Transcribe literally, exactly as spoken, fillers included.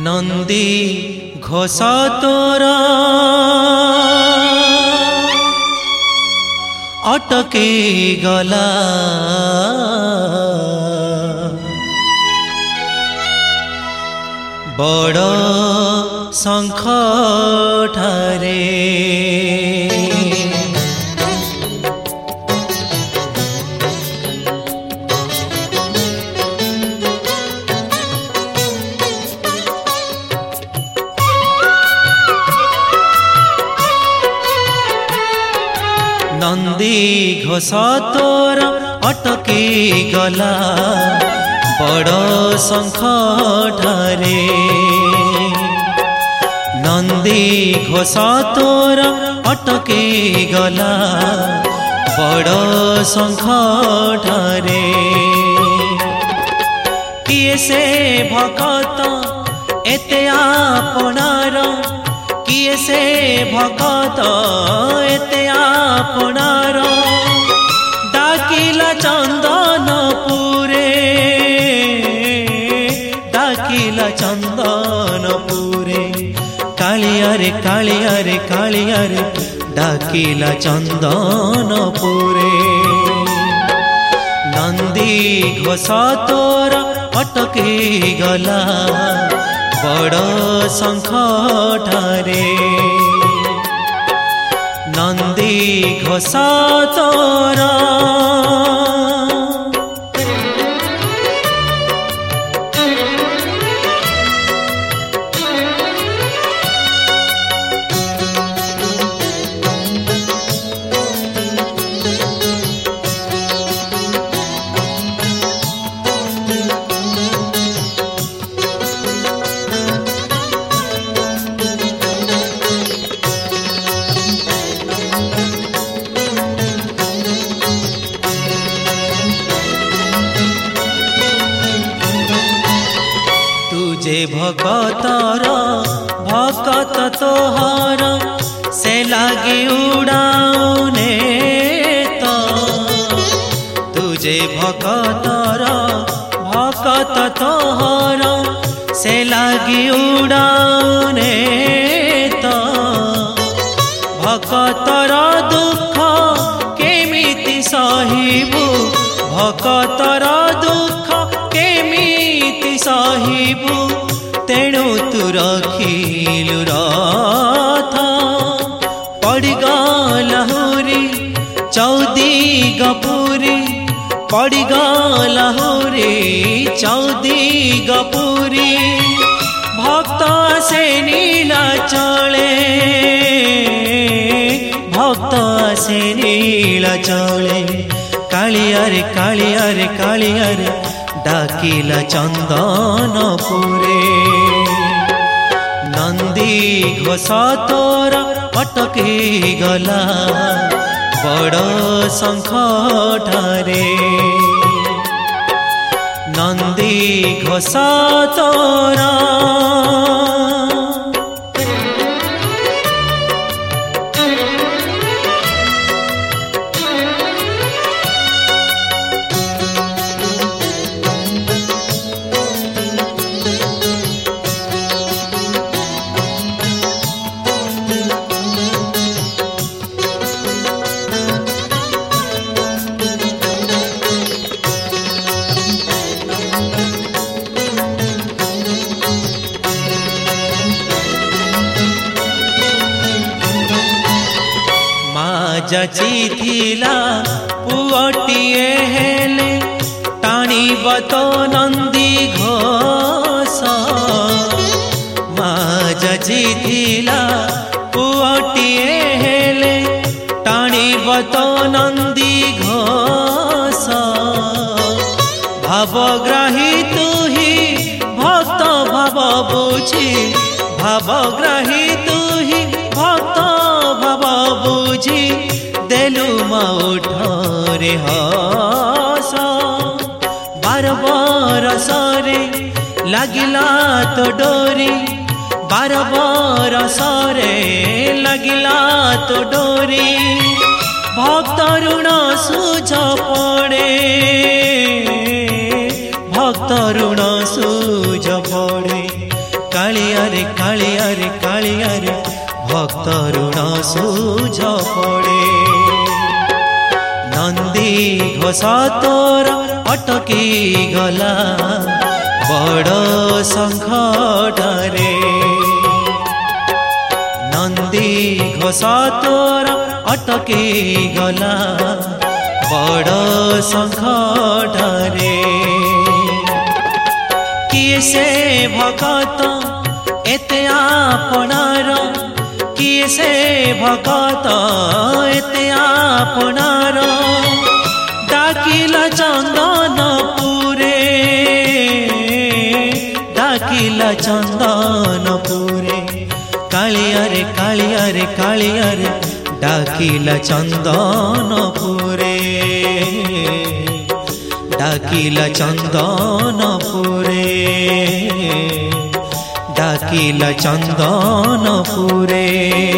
नंदी घोषा तोरा अटके गला बड़ शंख ठारे नंदी घोषा तोरा अटके गला बड़ शंख ठारे नंदी घोषा तोरा अटके गला बड़ शंख ठारे किए से भगत एते आपनार किए से भगत एते आपनार डाकिला चंदनपुरे डाकिला चंदनपुरे कालिया रे कालिया रे कालिया रे डाकिला चंदनपुरे नंदी घोषा तोरा अटके गला बड़ शंख ठारे नंदी घोषा तोरा तुझे भगतर भगत तोहर से लागे उड़ाने तो तुझे भगतर भगत तोहर से लागे उड़ाने तो भगतर दुख केमिति सहिबु भगतर दुख केमिति सहिबु तेणु तू रखिलु रथ पड़गला हुरी चौदी गपुरी पड़गला हुरी चौदी गपुरी भक्त से नीला चले भक्त से नीला चले कालिया रे कालिया रे कालिया रे डाकिला चंदनपुरे नंदी घोषा तोरा अटके गला बड़ शंख ठारे नंदी घोषा तोरा जचिथिला पुअटिए हेले टाणीब तो नंदी घोषा माँ जचिथिला पुअटिए हेले टाणीब तो नंदी घोषा भावग्राही तू ही भक्त भाव बुझी भावग्राही तू ही भक्त भाव बुझी देलु मौठरे हस बार बरसरे लगिला तो डोरी बार बरसरे लगिला तो डोरी भक्त ऋण सुझ पड़े भक्त ऋण सुझ पड़े काली कालिया रे कालिया रे भक्त ऋण सूझ पड़े नंदी घोष तोर अटकी गला बड़ संकटरे नंदी घोष तोर अटकी गला बड़ संकटरे किए से भगत एते आपणार किए से भगत एते आपणार डाकिला चंदनपुरे डाकिला चंदनपुरे कालिया रे कालिया रे कालिया रे डाकिला चंदनपुरे डाकिला चंदनपुरे डाकिला चंदनपुरे।